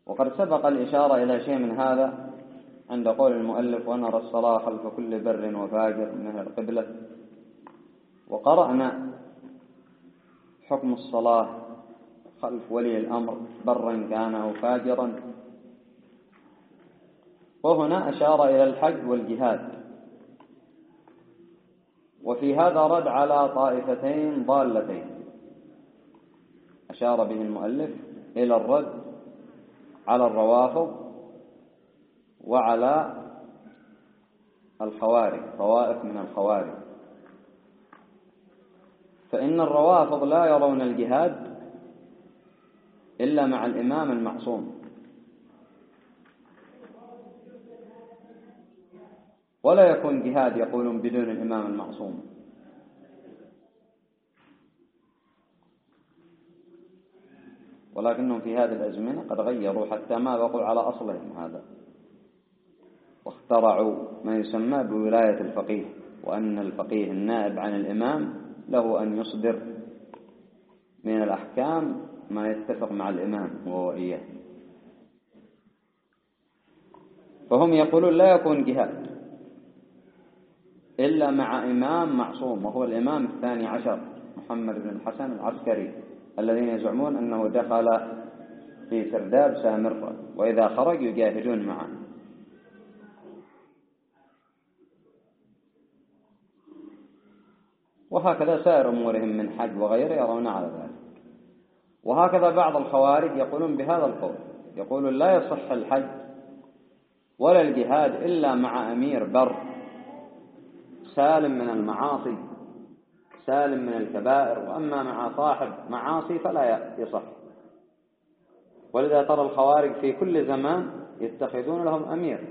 وقد سبق الإشارة إلى شيء من هذا عند قول المؤلف: ونرى الصلاة خلف كل بر وفاجر من أهل القبلة. وقرأنا حكم الصلاة خلف ولي الأمر برا كان أو فاجرا. وهنا أشار إلى الحج والجهاد، وفي هذا رد على طائفتين ضالتين أشار به المؤلف إلى الرد على الروافض وعلى الخوارج، طوائف من الخوارج. فإن الروافض لا يرون الجهاد إلا مع الإمام المعصوم، ولا يكون جهاد يقولون بدون الإمام المعصوم. ولكنهم في هذه الأزمنة قد غيروا حتى ما بقوا على أصلهم هذا، واخترعوا ما يسمى بولاية الفقيه، وأن الفقيه النائب عن الإمام له أن يصدر من الأحكام ما يتفق مع الإمام وهو إياه. فهم يقولون لا يكون جهاد إلا مع إمام معصوم، وهو الإمام الثاني عشر محمد بن الحسن العسكري، الذين يزعمون أنه دخل في سرداب سامرة، وإذا خرج يجاهدون معه. وهكذا سائر أمورهم من حج وغيره يرون على ذلك. وهكذا بعض الخوارج يقولون بهذا القول، يقولون لا يصح الحج ولا الجهاد إلا مع أمير بر سالم من المعاصي، سالم من الكبائر، وأما مع صاحب معاصي فلا يصح. ولذا ترى الخوارج في كل زمان يتخذون لهم أمير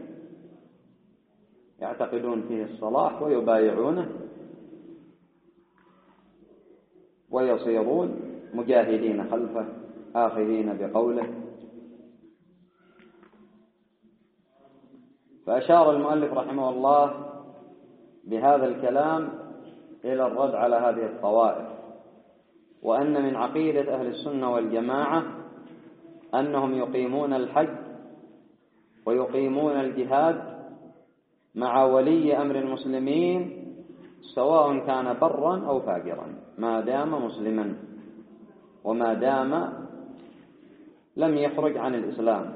يعتقدون فيه الصلاح ويبايعونه ويصيرون مجاهدين خلفه آخذين بقوله. فأشار المؤلف رحمه الله بهذا الكلام إلى الرد على هذه الطوائف، وأن من عقيدة أهل السنة والجماعة أنهم يقيمون الحج ويقيمون الجهاد مع ولي أمر المسلمين سواء كان برا أو فاجرا، ما دام مسلما وما دام لم يخرج عن الإسلام.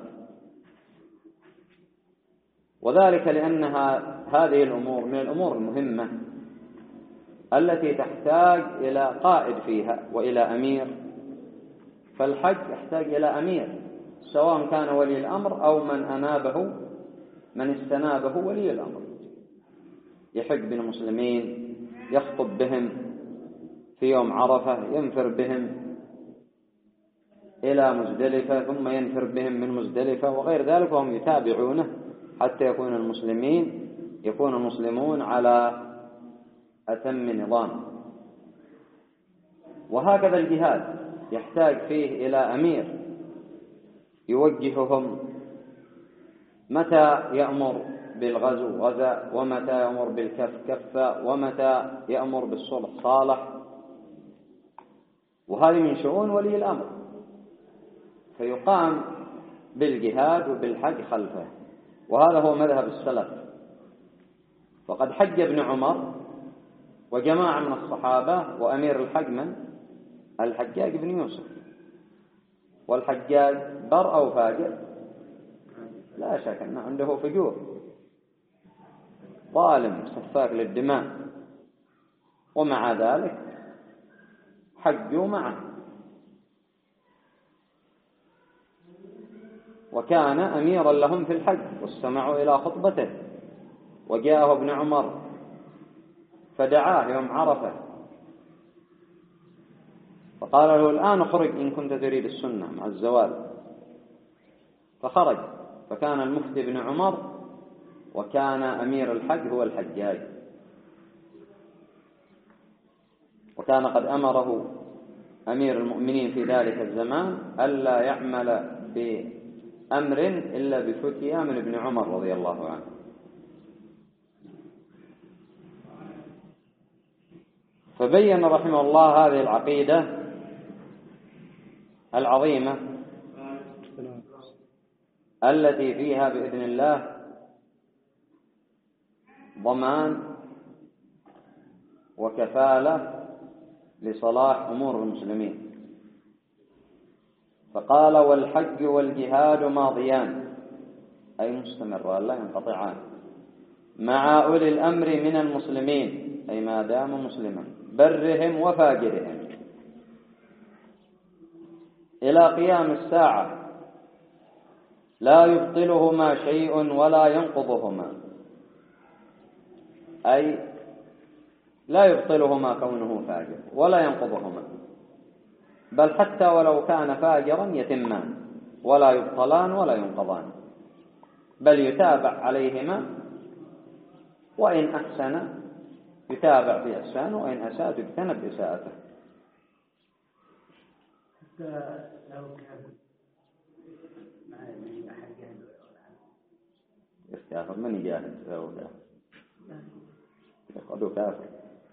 وذلك لأنها هذه الأمور من الأمور المهمة التي تحتاج إلى قائد فيها وإلى أمير. فالحج يحتاج إلى أمير سواء كان ولي الأمر أو من استنابه ولي الأمر، يحج بالمسلمين، يخطب بهم في يوم عرفة، ينفر بهم إلى مزدلفة ثم ينفر بهم من مزدلفة وغير ذلك، وهم يتابعونه حتى يكون المسلمون على أتم نظام. وهكذا الجهاد يحتاج فيه إلى أمير يوجههم متى يأمر بالغزو غزا، ومتى يأمر بالكف كف، ومتى يأمر بالصلح صالح. وهذه من شؤون ولي الأمر، فيقام بالجهاد وبالحج خلفه. وهذا هو مذهب السلف. فقد حج ابن عمر وجماعة من الصحابة، وأمير الحج من؟ الحجاج بن يوسف. والحجاج بر أو فاجر؟ لا شك أنه عنده فجور، ظالم سفاك للدماء، ومع ذلك حجوا معه. وكان أميرا لهم في الحج، واستمعوا إلى خطبته. وجاءه ابن عمر فدعاه يوم عرفة فقال له: الآن اخرج إن كنت تريد السنة مع الزوال. فخرج، فكان المفتي ابن عمر، وكان أمير الحج هو الحجاج. وكان قد أمره أمير المؤمنين في ذلك الزمان ألا يعمل بأمر إلا بفتية من ابن عمر رضي الله عنه. فبين رحمه الله هذه العقيدة العظيمة التي فيها بإذن الله ضمان وكفالة لصلاح أمور المسلمين. فقال: والحج والجهاد ماضيان، أي مستمران لا ينقطعان، مع أولي الأمر من المسلمين، أي ما دام مسلما، برهم وفاجرهم، إلى قيام الساعة، لا يبطلهما شيء ولا ينقضهما، أي لا يبطلهما كونه فاجر ولا ينقضهما، بل حتى ولو كان فاجرا يتمان ولا يبطلان ولا ينقضان، بل يتابع عليهما، وإن أحسن يتابع بإحسانه، وإن أساء يجتنب بإساءته. حتى لو كان مع أحد جاهد يستغفر من يجاهد لو كافر يقعدوا كافر.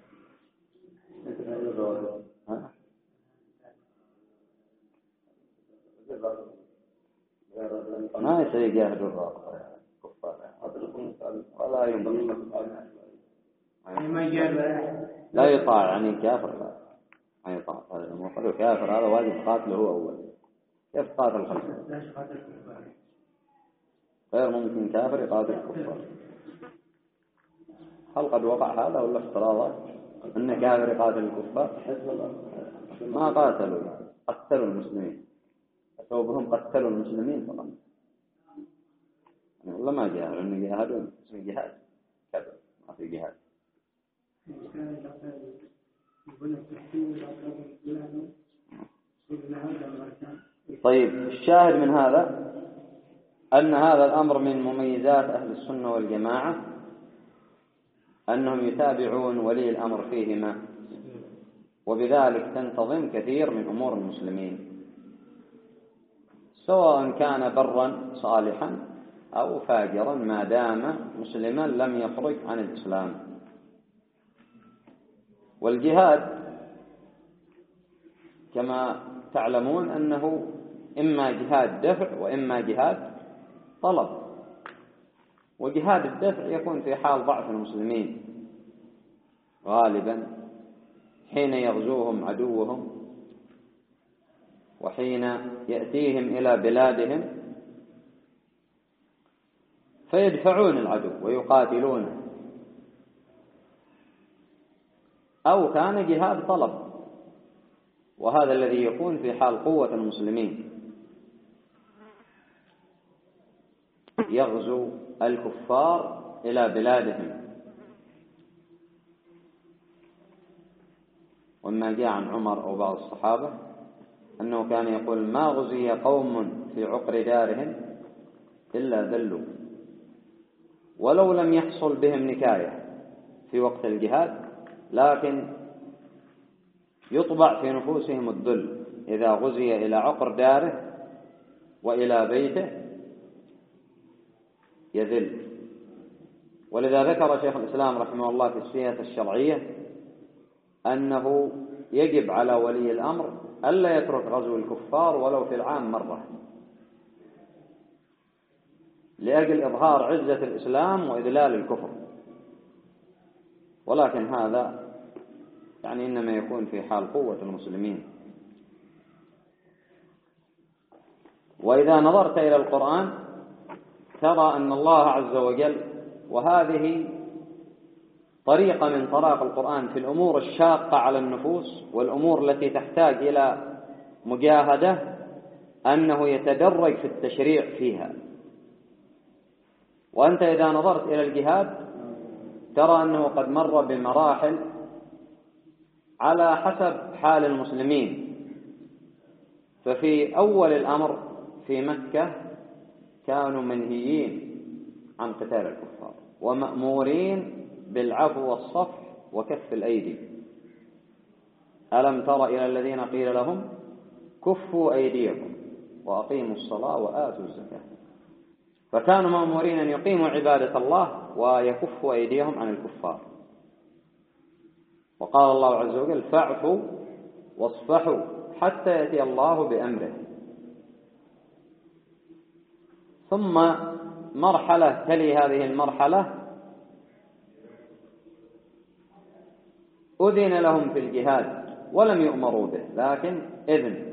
ما يصير يجاهد الكفار ولا ينبغي لا يطاع، يعني كافر لا يطاع. هذا المفروض كافر، هذا واجب قاتله هو أول. كيف قاتل خلفه؟ غير ممكن كافر يقاتل الكفار. هل قد وقع هذا ولا افتراضات أن كافر يقاتل الكفار؟ ما قاتلوا، قتلوا المسلمين، ثوبهم قتلوا المسلمين فقط. يعني والله ما جاهدوا، إن جاهدون اسم جهاد كذا، ما في جهاد. طيب، الشاهد من هذا أن هذا الأمر من مميزات أهل السنة والجماعة، أنهم يتابعون ولي الأمر فيهما، وبذلك تنتظم كثير من أمور المسلمين، سواء كان برا صالحا أو فاجرا، ما دام مسلما لم يخرج عن الإسلام. والجهاد كما تعلمون أنه إما جهاد دفع وإما جهاد طلب. وجهاد الدفع يكون في حال ضعف المسلمين غالبا، حين يغزوهم عدوهم وحين يأتيهم إلى بلادهم فيدفعون العدو ويقاتلونه، أو كان جهاد طلب، وهذا الذي يكون في حال قوة المسلمين، يغزو الكفار إلى بلادهم. وما جاء عن عمر أو بعض الصحابة أنه كان يقول: ما غزي قوم في عقر دارهم إلا ذلوا، ولو لم يحصل بهم نكاية في وقت الجهاد، لكن يطبع في نفوسهم الذل إذا غزي إلى عقر داره وإلى بيته يذل. ولذا ذكر شيخ الإسلام رحمه الله في السياسة الشرعية أنه يجب على ولي الأمر ألا يترك غزو الكفار ولو في العام مرة، لأجل إظهار عزة الإسلام وإذلال الكفر. ولكن هذا يعني إنما يكون في حال قوة المسلمين. وإذا نظرت إلى القرآن ترى أن الله عز وجل، وهذه طريقة من طرائق القرآن في الأمور الشاقة على النفوس والأمور التي تحتاج إلى مجاهدة، أنه يتدرج في التشريع فيها. وأنت إذا نظرت إلى الجهاد ترى أنه قد مر بمراحل على حسب حال المسلمين. ففي أول الأمر في مكة كانوا منهيين عن قتال الكفار ومأمورين بالعفو والصفح وكف الأيدي. ألم تر إلى الذين قيل لهم كفوا أيديكم وأقيموا الصلاة وآتوا الزكاة. فكانوا مأمورين أن يقيموا عبادة الله ويكفوا أيديهم عن الكفار. وقال الله عز وجل: فاعفوا واصفحوا حتى يأتي الله بأمره. ثم مرحلة تلي هذه المرحلة أذن لهم في الجهاد ولم يؤمروا به، لكن إذن،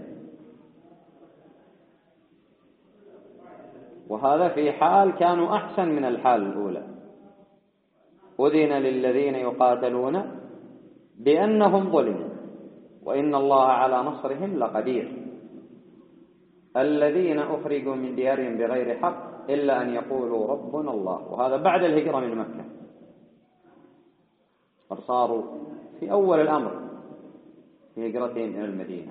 وهذا في حال كانوا أحسن من الحال الأولى. أذن للذين يقاتلون بأنهم ظلموا وإن الله على نصرهم لقدير، الذين أخرجوا من ديارهم بغير حق إلا أن يقولوا ربنا الله. وهذا بعد الهجرة من مكة، فصاروا في أول الأمر في هجرتهم إلى المدينة.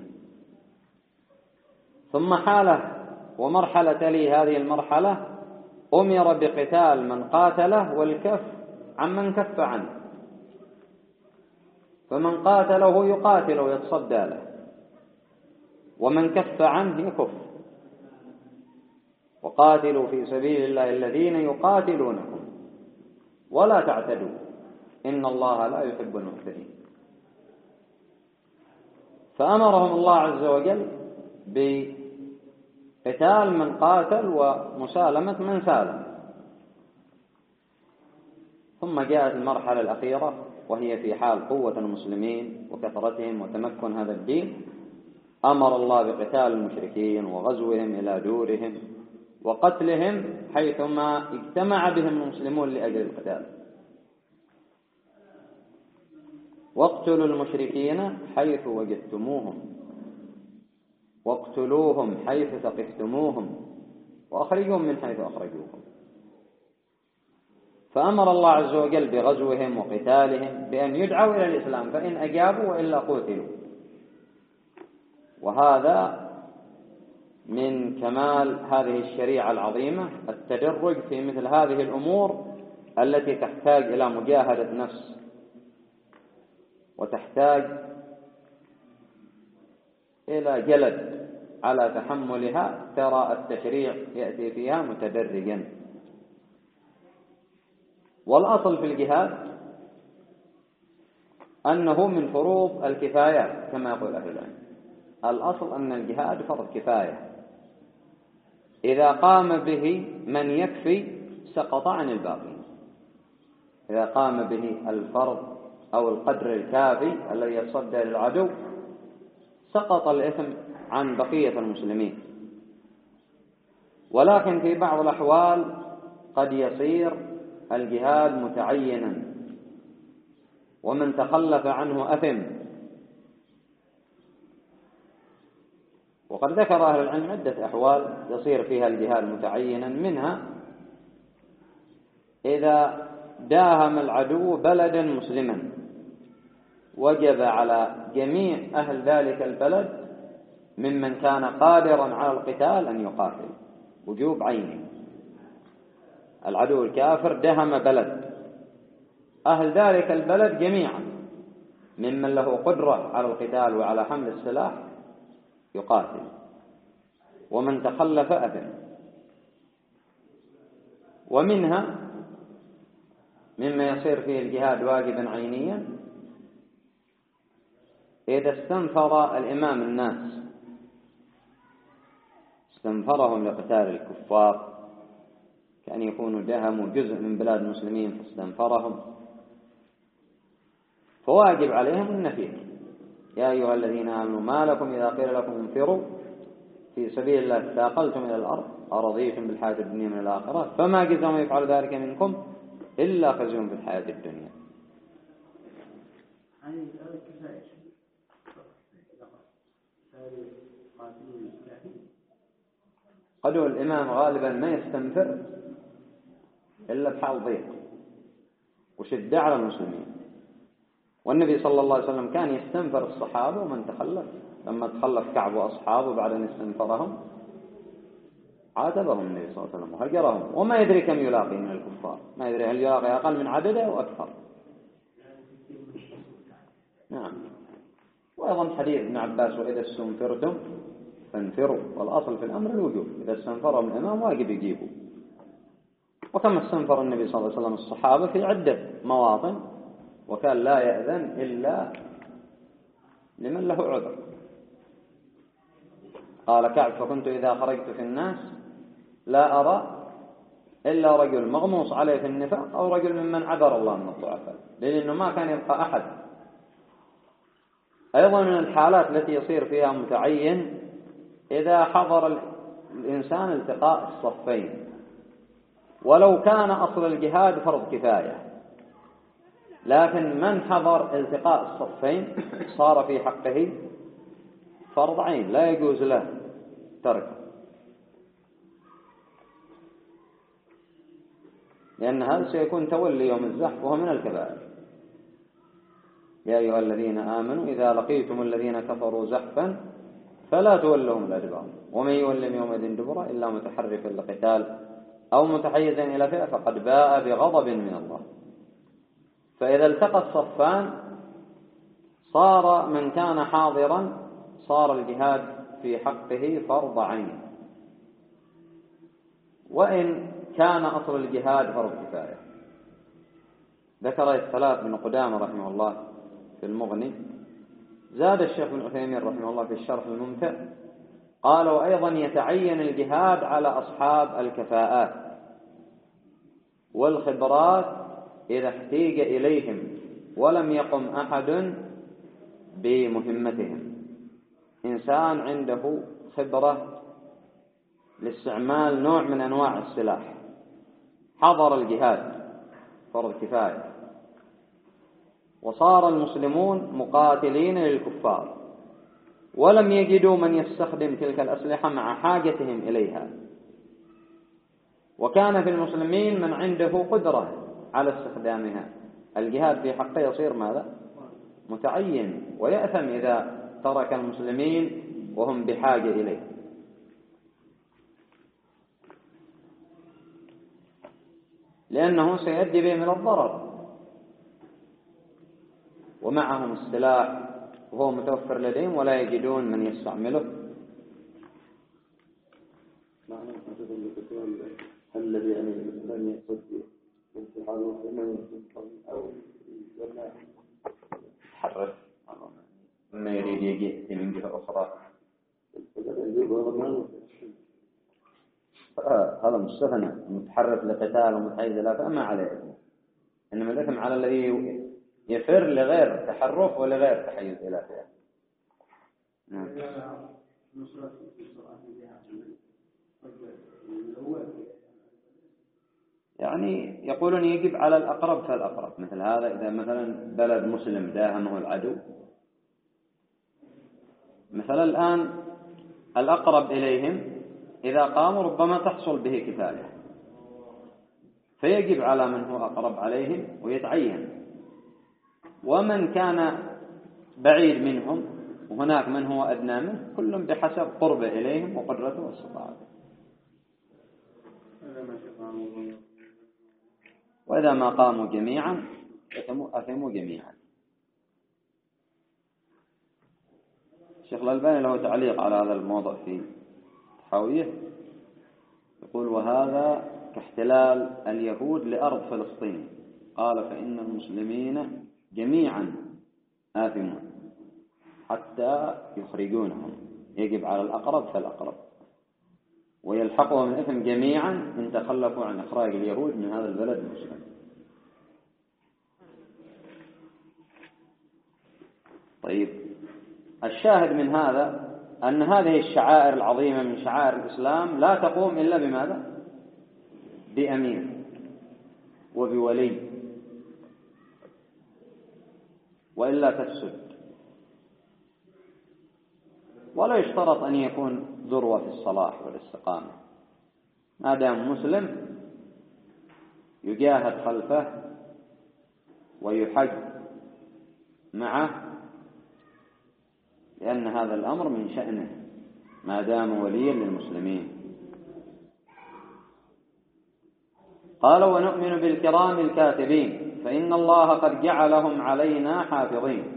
ثم حالة ومرحلة تلي هذه المرحلة أمر بقتال من قاتله والكف عن من كف عنه، فمن قاتله يقاتل ويتصدى له، ومن كف عنه يكف. وقاتلوا في سبيل الله الذين يقاتلونكم ولا تعتدوا إن الله لا يحب المعتدين. فأمرهم الله عز وجل بقتال من قاتل ومسالمة من سالم. ثم جاءت المرحلة الأخيرة وهي في حال قوة المسلمين وكثرتهم وتمكن هذا الدين، أمر الله بقتال المشركين وغزوهم إلى دورهم وقتلهم حيثما اجتمع بهم المسلمون لأجل القتال. واقتلوا المشركين حيث وجدتموهم واقتلوهم حيث ثقفتموهم وأخرجوهم من حيث أخرجوكم. فأمر الله عز وجل بغزوهم وقتالهم بأن يدعوا إلى الإسلام، فإن أجابوا وإلا قتلوا. وهذا من كمال هذه الشريعة العظيمة التدرج في مثل هذه الأمور التي تحتاج إلى مجاهدة نفس وتحتاج إلى جلد على تحملها. ترى التشريع يأتي فيها متدرجا. والأصل في الجهاد أنه من فروض الكفايات كما يقول أهل العلم. الأصل أن الجهاد فرض كفاية، إذا قام به من يكفي سقط عن الباقي. إذا قام به الفرض أو القدر الكافي الذي يتصدى للعدو سقط الإثم عن بقية المسلمين. ولكن في بعض الأحوال قد يصير الجهاد متعينا ومن تخلف عنه أثم. وقد ذكر أهل العلم عدة أحوال يصير فيها الجهاد متعينا، منها إذا داهم العدو بلدا مسلما وجب على جميع أهل ذلك البلد ممن كان قادرا على القتال أن يقاتل وجوب عيني. العدو الكافر دهم بلد، أهل ذلك البلد جميعا ممن له قدرة على القتال وعلى حمل السلاح يقاتل، ومن تخلف أثم. ومنها مما يصير فيه الجهاد واجبا عينيا إذا استنفر الإمام الناس، استنفرهم لقتال الكفار، كأن يكونوا دهموا جزء من بلاد المسلمين فاستنفرهم، فواجب عليهم النفير. يا أيها الذين آمنوا ما لكم إذا قيل لكم انفروا في سبيل الله ثاقلتم إلى الأرض أرضيتم بالحياة الدنيا من الآخرة فما جزاهم يفعل ذلك منكم إلا خزي في الحياة الدنيا. قالوا الإمام غالبا ما يستنفر إلا بحال ضيق وشدة على المسلمين. والنبي صلى الله عليه وسلم كان يستنفر الصحابة ومن تخلف، لما تخلف كعب وأصحابه بعد أن استنفرهم عاتبهم النبي صلى الله عليه وسلم وهجرهم، وما يدري كم يلاقي من الكفار، ما يدري هل يلاقي أقل من عدده أو أكثر. نعم. وأيضا حديث ابن عباس وإذا استنفرتم فانفروا، والأصل في الأمر الوجوب، إذا استنفرهم الإمام واجب يجيبوا. وكما استنفر النبي صلى الله عليه وسلم الصحابة في عدة مواطن، وكان لا يأذن إلا لمن له عذر. قال كعب فكنت إذا خرجت في الناس لا أرى إلا رجل مغموس عليه في النفاق أو رجل ممن عذر الله من الضعفاء، لأنه ما كان يبقى أحد. أيضا من الحالات التي يصير فيها متعين إذا حضر الإنسان التقاء الصفين، ولو كان أصل الجهاد فرض كفاية، لكن من حضر التقاء الصفين صار في حقه فرض عين لا يجوز له تركه، لأن هذا سيكون تولي يوم الزحف وهو من الكبائر. يا أيها الذين آمنوا إذا لقيتم الذين كفروا زحفا فلا تولهم الأدبار ومن يولهم يومئذ دبره إلا متحرفا لقتال أو متحيزا إلى فئة فقد باء بغضب من الله. فإذا التقى الصفان صار من كان حاضرا صار الجهاد في حقه فرض عين، وإن كان أصل الجهاد فرض كفاية. ذكر الثلاث بن قدامة رحمه الله في المغني. زاد الشيخ بن عثيمين رحمه الله في الشرح الممتع قال: وأيضا يتعين الجهاد على أصحاب الكفاءات والخبرات إذا احتيج إليهم ولم يقم أحد بمهمتهم. إنسان عنده خبرة لاستعمال نوع من أنواع السلاح، حضر الجهاد فرض كفاية، وصار المسلمون مقاتلين للكفار ولم يجدوا من يستخدم تلك الأسلحة مع حاجتهم إليها، وكان في المسلمين من عنده قدرة على استخدامها، الجهاد في حقه يصير ماذا؟ متعين، ويأثم إذا ترك المسلمين وهم بحاجة إليه. لأنه سيؤدي بهم إلى الضرر، ومعهم السلاح وهو متوفر لديهم ولا يجدون من يستعمله. معنى الذي يعني لم يقصد انتحاله أو حرف ما يريد يجي من جهة أخرى، هذا مستثنى، متحرف لقتال ومتحيز لا فما عليه، إنما الإثم على الذي يفر لغير تحرف ولغير تحيز إلى فئة. نعم. يعني يقولون يجب على الأقرب فالأقرب، مثل هذا إذا مثلا بلد مسلم داهمه العدو، مثلا الآن الأقرب إليهم إذا قاموا ربما تحصل به كفاية، فيجب على من هو أقرب عليهم ويتعين، ومن كان بعيد منهم وهناك من هو أدنى منه كل بحسب قربه إليهم وقدرته واستطاعته. وإذا ما قاموا جميعا أثموا جميعا. الشيخ الألباني له تعليق على هذا الموضوع في حاويه، يقول: وهذا كاحتلال اليهود لأرض فلسطين، قال: فإن المسلمين جميعا آثمون حتى يخرجونهم، يجب على الأقرب فالأقرب، ويلحقهم الإثم جميعا إن تخلفوا عن إخراج اليهود من هذا البلد المسلم. طيب، الشاهد من هذا أن هذه الشعائر العظيمة من شعائر الإسلام لا تقوم إلا بماذا؟ بأمير وبولي، وإلا تفسد. ولا يشترط أن يكون ذروة في الصلاح والاستقامة، ما دام مسلم يجاهد خلفه ويحج معه، لأن هذا الأمر من شأنه ما دام وليا للمسلمين. قال: ونؤمن بالكرام الكاتبين فإن الله قد جعلهم علينا حافظين.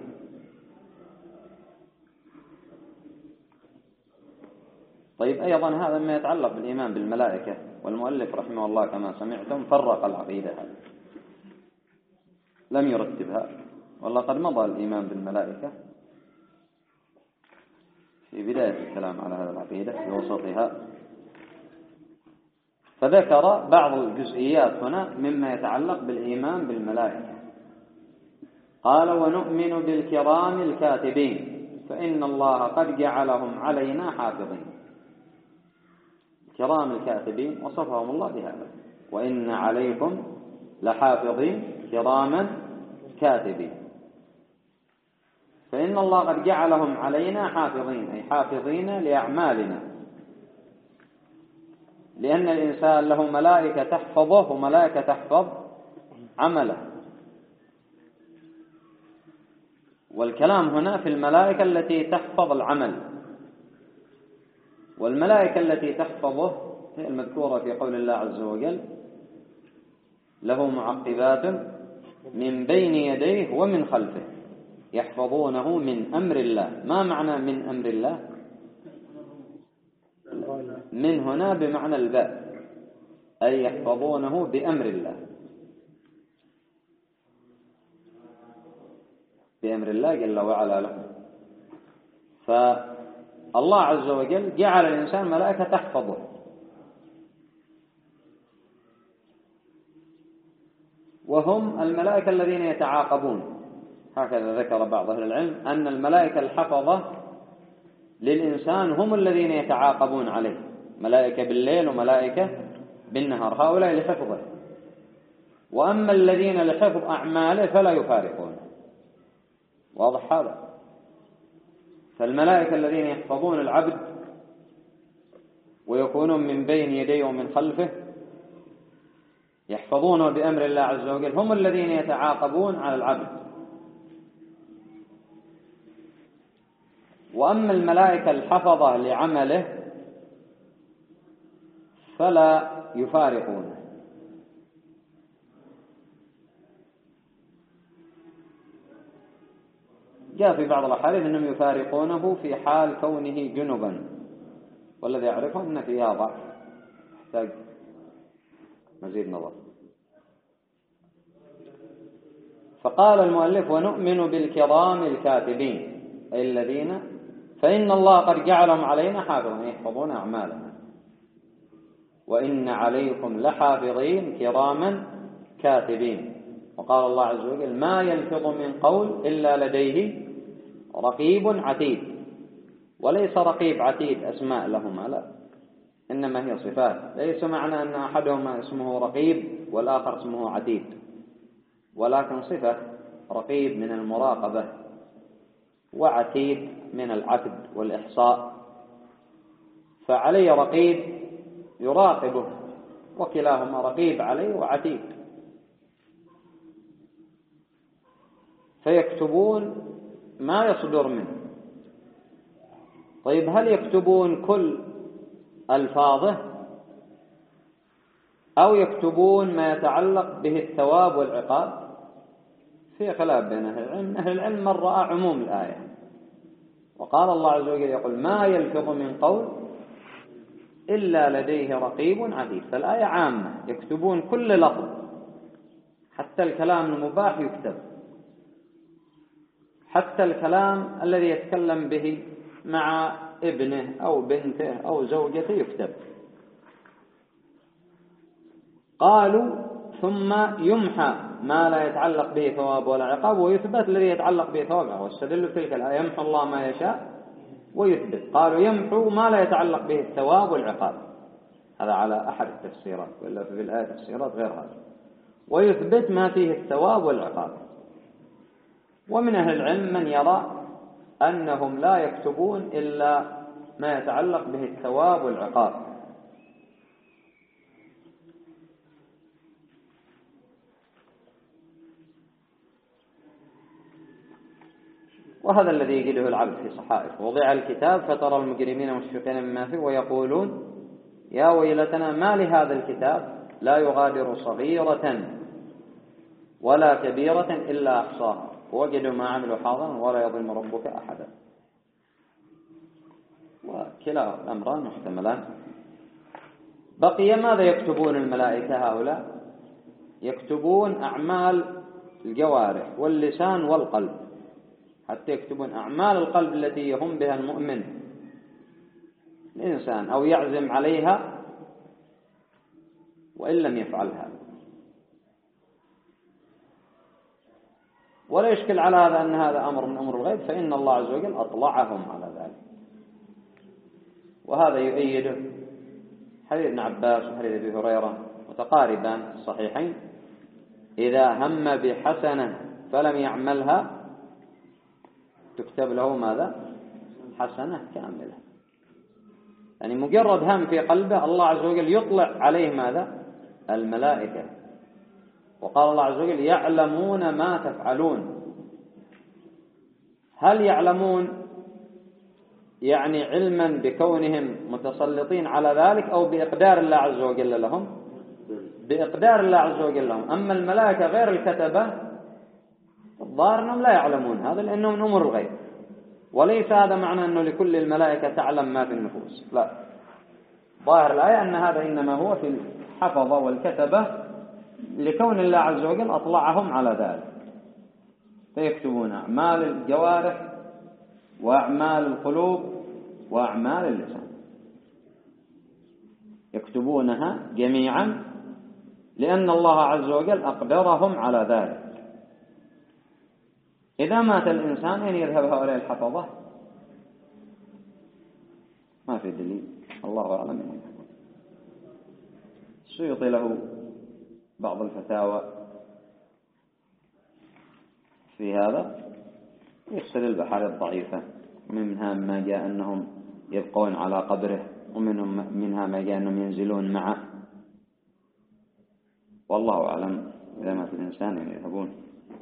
طيب، أيضا هذا ما يتعلق بالإيمان بالملائكة، والمؤلف رحمه الله كما سمعتم فرق العقيدة هذه، لم يرتبها، والله قد مضى الإيمان بالملائكة في بداية الكلام على هذا العقيدة في وسطها. فذكر بعض الجزئيات هنا مما يتعلق بالإيمان بالملائكة. قال ونؤمن بالكرام الكاتبين فإن الله قد جعلهم علينا حافظين. الكرام الكاتبين وصفهم الله بهذا: وإن عليكم لحافظين كراما كاتبين. فإن الله قد جعلهم علينا حافظين، أي حافظين لأعمالنا، لأن الإنسان له ملائكة تحفظه وملائكة تحفظ عمله. والكلام هنا في الملائكة التي تحفظ العمل، والملائكة التي تحفظه هي المذكورة في قول الله عز وجل: له معقبات من بين يديه ومن خلفه يحفظونه من أمر الله. ما معنى من أمر الله؟ من هنا بمعنى الباء، أي يحفظونه بأمر الله، بأمر الله جل وعلا له. فالله عز وجل جعل الإنسان ملائكة تحفظه، وهم الملائكة الذين يتعاقبون. هكذا ذكر بعض أهل العلم أن الملائكة الحفظة للإنسان هم الذين يتعاقبون عليه، ملائكة بالليل وملائكة بالنهار، هؤلاء لحفظه. وأما الذين لحفظ أعماله فلا يفارقون. واضح هذا؟ فالملائكة الذين يحفظون العبد ويكونون من بين يديه ومن خلفه يحفظونه بأمر الله عز وجل هم الذين يتعاقبون على العبد. وأما الملائكة الحفظة لعمله فلا يفارقونه. جاء في بعض الأحاديث أنهم يفارقونه في حال كونه جنبا، والذي يعرفه أن فيها ضعف يحتاج مزيد نظر. فقال المؤلف ونؤمن بالكرام الكاتبين، أي الذين فإن الله قد جعلهم علينا حافظين يحفظون أعمالنا، وإن عليكم لحافظين كراما كاتبين. وقال الله عز وجل ما يلفظ من قول إلا لديه رقيب عتيد. وليس رقيب عتيد أسماء لهما، لا، إنما هي صفات. ليس معنى أن أحدهما اسمه رقيب والآخر اسمه عتيد، ولكن صفة. رقيب من المراقبة، وعتيد من العتد والإحصاء. فعليه رقيب يراقبه، وكلاهما رقيب عليه وعتيد. فيكتبون ما يصدر منه. طيب هل يكتبون كل ألفاظه أو يكتبون ما يتعلق به الثواب والعقاب؟ في خلاف بين أهل العلم. أهل العلم من رأى عموم الآية، وقال الله عز وجل يقول ما يلفظ من قول إلا لديه رقيب عتيد. فالآية عامة، يكتبون كل لفظ، حتى الكلام المباح يكتب، حتى الكلام الذي يتكلم به مع ابنه أو بنته أو زوجته يكتب. قالوا ثم يمحى ما لا يتعلق به ثواب ولا عقاب ويثبت الذي يتعلق به ثواب. واستدلوا تلك الآية يمحو الله ما يشاء ويثبت. قالوا يمحو ما لا يتعلق به الثواب والعقاب، هذا على أحد التفسيرات، وإلا في الآية تفسيرات غير هذا. ويثبت ما فيه الثواب والعقاب. ومن أهل العلم من يرى أنهم لا يكتبون إلا ما يتعلق به الثواب والعقاب. وهذا الذي يجده العبد في صحائف. وضع الكتاب فترى المجرمين مشفقين مما فيه ويقولون يا ويلتنا ما لهذا الكتاب لا يغادر صغيرة ولا كبيرة إلا أحصاها ووجدوا ما عملوا حاضرا ولا يظلم ربك أحدا. وكلا الأمران محتملان. بقي ماذا يكتبون الملائكة هؤلاء؟ يكتبون أعمال الجوارح واللسان والقلب، حتى يكتبون أعمال القلب التي يهم بها المؤمن الإنسان أو يعزم عليها وإن لم يفعل هذا. ولا يشكل على هذا أن هذا أمر من أمر الغيب، فإن الله عز وجل أطلعهم على ذلك. وهذا يؤيد حديث ابن عباس وحديث أبي هريرة متقاربان في الصحيحين: إذا هم بحسنة فلم يعملها تكتب له ماذا؟ حسنة كاملة. يعني مجرد هم في قلبه الله عز وجل يطلع عليه ماذا؟ الملائكة. وقال الله عز وجل: يعلمون ما تفعلون. هل يعلمون يعني علما بكونهم متسلطين على ذلك، أو بإقدار الله عز وجل لهم؟ بإقدار الله عز وجل لهم. أما الملائكة غير الكتبة الظاهر أنهم لا يعلمون هذا، لأنه من أمور الغيب. وليس هذا معنى أنه لكل الملائكة تعلم ما في النفوس، لا. ظاهر الآية أن هذا إنما هو في الحفظة والكتبة، لكون الله عز وجل أطلعهم على ذلك، فيكتبون أعمال الجوارح وأعمال القلوب وأعمال اللسان، يكتبونها جميعا، لأن الله عز وجل أقدرهم على ذلك. إذا مات الإنسان أين يذهب هؤلاء الحفظة؟ ما في دليل، الله أعلم. السيوطي له بعض الفتاوى في هذا، يفسر البحار الضعيفة، منها ما جاء أنهم يبقون على قبره، ومنها ما جاء أنهم ينزلون معه. والله أعلم إذا مات الإنسان أين يذهبون.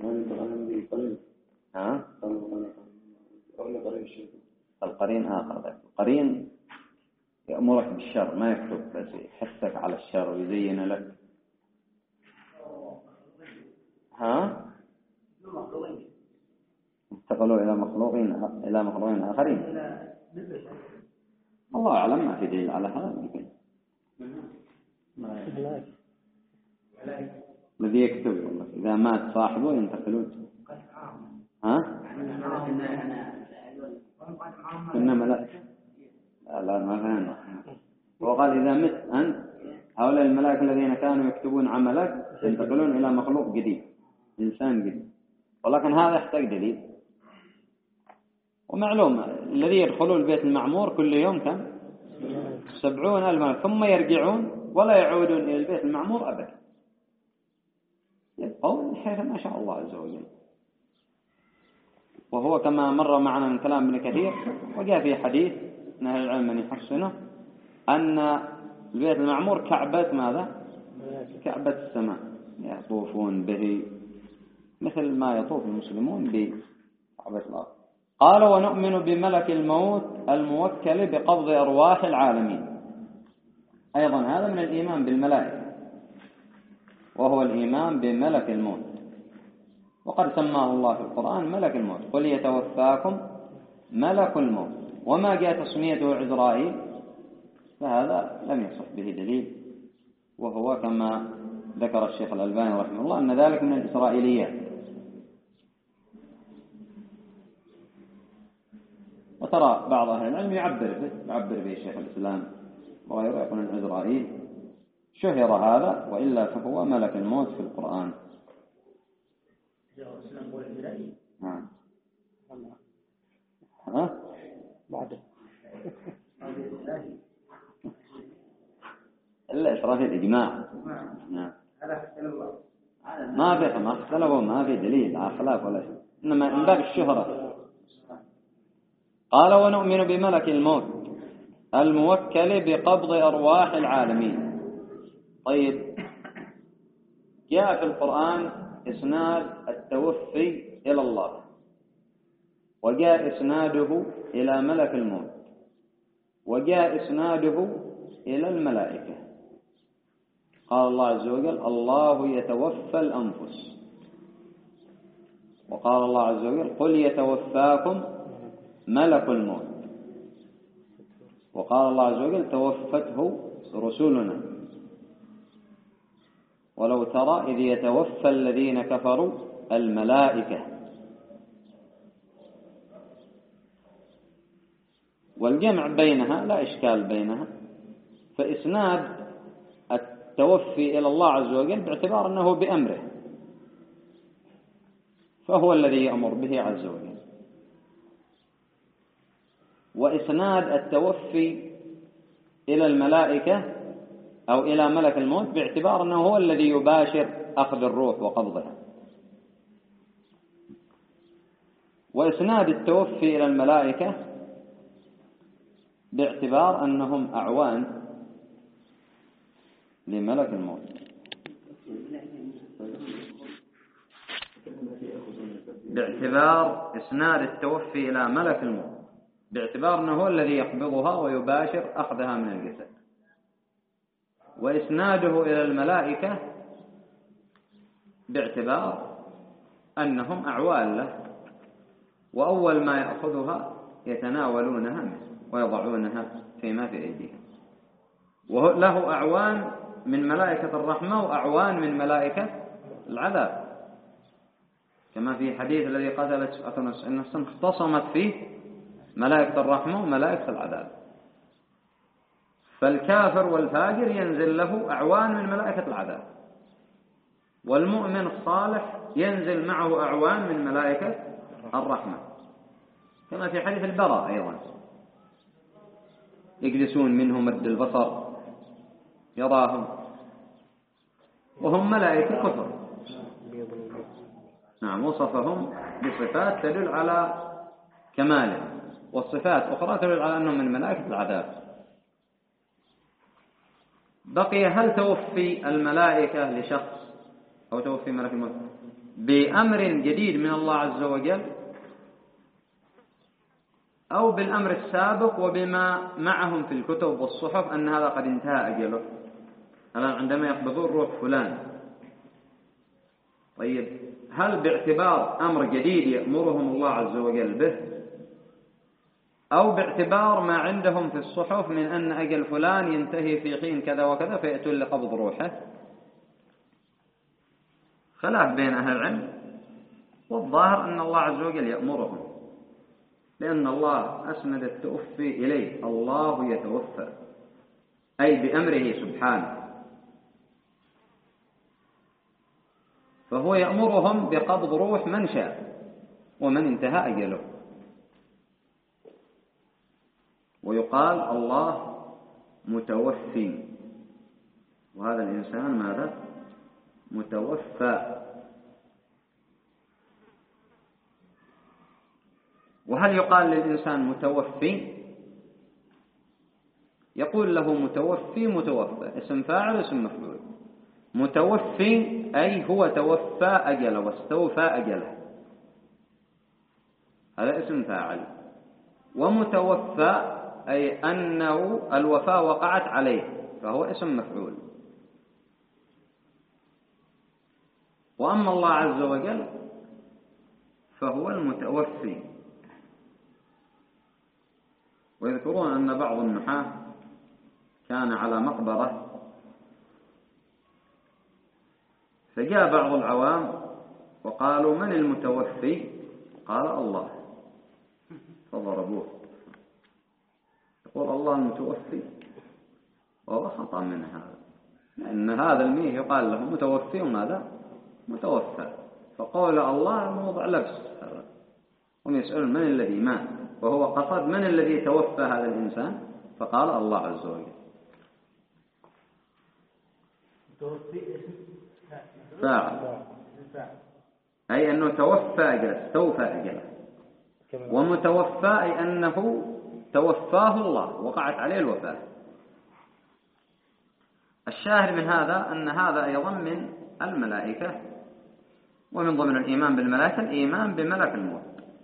القرين آخر. القرين يأمرك بالشر، ما يكتب، بس يحثك على الشر ويزين لك. انتقلوا إلى مخلوقين آخرين. الله أعلم، ما في دليل على هذا. ممكن الذي يكتب والله إذا مات صاحبه ينتقلون. كنا ملائكة. لا ما فهم. وقال إذا مت أنت هؤلاء الملائكة الذين كانوا يكتبون عملك ينتقلون إلى مخلوق جديد، إنسان جديد. ولكن هذا يحتاج دليل. ومعلوم الذي يدخلون البيت المعمور كل يوم كم 70,000 ملك، ثم يرجعون ولا يعودون إلى البيت المعمور أبدا، يبقون حيث ما شاء الله عز وجل. وهو كما مر معنا من كلام ابن كثير، وجاء في حديث من أهل العلم من يحسنه، أن البيت المعمور كعبة ماذا؟ كعبة السماء، يطوفون به مثل ما يطوف المسلمون بكعبة الأرض. قال: ونؤمن بملك الموت الموكل بقبض أرواح العالمين. أيضا هذا من الإيمان بالملائكة، وهو الإيمان بملك الموت، وقد سماه الله في القرآن ملك الموت: قل يتوفاكم ملك الموت. وما جاء تسميته عزرائيل فهذا لم يصح به دليل، وهو كما ذكر الشيخ الألباني رحمه الله أن ذلك من الإسرائيليات. وترى بعض أهل العلم يعبر به شيخ الإسلام وغيره، يقول عزرائيل. شهر هذا، وإلا فهو ملك الموت في القرآن. بعد إلا إسرائيل إجماع. ما اختلفوا، ما في دليل على خلاف ولا شيء، إنما من باب الشهرة. قال: ونؤمن بملك الموت الموكل بقبض أرواح العالمين. طيب، جاء في القرآن إسناد التوفي إلى الله، وجاء إسناده إلى ملك الموت، وجاء إسناده إلى الملائكة. قال الله عز وجل: الله يتوفى الأنفس. وقال الله عز وجل: قل يتوفاكم ملك الموت. وقال الله عز وجل: توفته رسلنا. ولو ترى إذ يتوفى الذين كفروا الملائكة. والجمع بينها لا إشكال بينها، فإسناد التوفي إلى الله عز وجل باعتبار أنه بأمره، فهو الذي يأمر به عز وجل. وإسناد التوفي إلى الملائكة أو إلى ملك الموت باعتبار أنه هو الذي يباشر أخذ الروح وقبضها. وإسناد التوفي إلى الملائكة باعتبار أنهم أعوان لملك الموت. باعتبار إسناد التوفي إلى ملك الموت باعتبار أنه هو الذي يقبضها ويباشر أخذها من الجسد. وإسناده إلى الملائكة باعتبار أنهم أعوان له، وأول ما يأخذها يتناولونها منه ويضعونها فيما في أيديهم. وله أعوان من ملائكة الرحمة وأعوان من ملائكة العذاب، كما في حديث الذي قتلت فئة نفسا اختصمت فيه ملائكة الرحمة وملائكة العذاب. فالكافر والفاجر ينزل له أعوان من ملائكة العذاب، والمؤمن الصالح ينزل معه أعوان من ملائكة الرحمة، كما في حديث البراء أيضا يجلسون منهم مد البصر يراهم وهم ملائكة كفر. نعم، وصفهم بصفات تدل على كماله، والصفات أخرى تدل على أنهم من ملائكة العذاب. بقي هل توفي الملائكة لشخص أو توفي ملك الموت بأمر جديد من الله عز وجل، أو بالأمر السابق وبما معهم في الكتب والصحف أن هذا قد انتهى أجله الآن عندما يقبضون روح فلان. طيب، هل باعتبار أمر جديد يأمرهم الله عز وجل به، أو باعتبار ما عندهم في الصحف من أن أجل فلان ينتهي في حين كذا وكذا فيأتون لقبض روحه؟ خلاف بين أهل العلم، والظاهر أن الله عز وجل يأمرهم، لأن الله أسند التوفي إليه. الله يتوفى أي بأمره سبحانه، فهو يأمرهم بقبض روح من شاء ومن انتهى أجله. ويقال الله متوفي، وهذا الإنسان ماذا؟ متوفى. وهل يقال للإنسان متوفي؟ يقول له متوفي متوفى، اسم فاعل اسم مفعول. متوفي أي هو توفى أجله واستوفى أجله، هذا اسم فاعل. ومتوفى أي أنه الوفاة وقعت عليه، فهو اسم مفعول. وأما الله عز وجل فهو المتوفي. ويذكرون أن بعض النحاة كان على مقبرة، فجاء بعض العوام وقالوا من المتوفي؟ قال الله، فضربوه. يقول الله المتوفي، وهو خطأ من هذا، لأن هذا المية يقال له متوفي وماذا؟ متوفى. فقول الله موضع لبس، هم يسألون من الذي مات، وهو قصد من الذي توفى هذا الإنسان، فقال الله عز وجل. فاعل، أي أنه توفى أجله، استوفى أجله. ومتوفى أي أنه توفاه الله، وقعت عليه الوفاة. الشاهد من هذا أن هذا أيضا من الملائكة، ومن ضمن الإيمان بالملائكة الإيمان بملك الموت.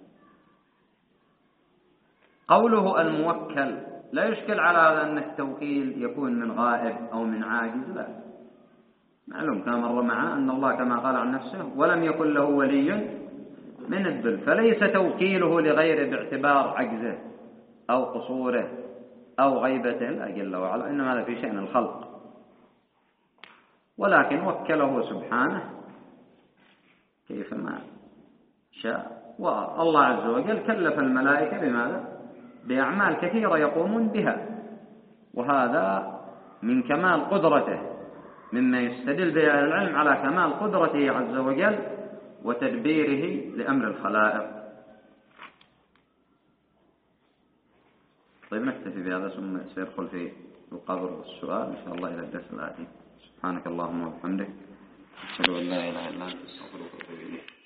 قوله الموكل لا يشكل على هذا أن التوكيل يكون من غائب أو من عاجز، لا، معلوم كما مر معنا أن الله كما قال عن نفسه ولم يكن له ولي من الذل، فليس توكيله لغيره باعتبار عجزه أو قصوره أو غيبته لا جل وعلا، إنما هذا في شأن الخلق. ولكن وكله سبحانه كيفما شاء. والله عز وجل كلف الملائكة بماذا؟ بأعمال كثيرة يقومون بها، وهذا من كمال قدرته مما يستدل به أهل العلم على كمال قدرته عز وجل وتدبيره لأمر الخلائق. طيب نكتفي بهذا ثم سيدخل في القبر والسؤال إن شاء الله إلى الدرس الآتي. سبحانك اللهم وبحمدك أشهد أن لا إله إلا أنت أستغفرك وأتوب إليك.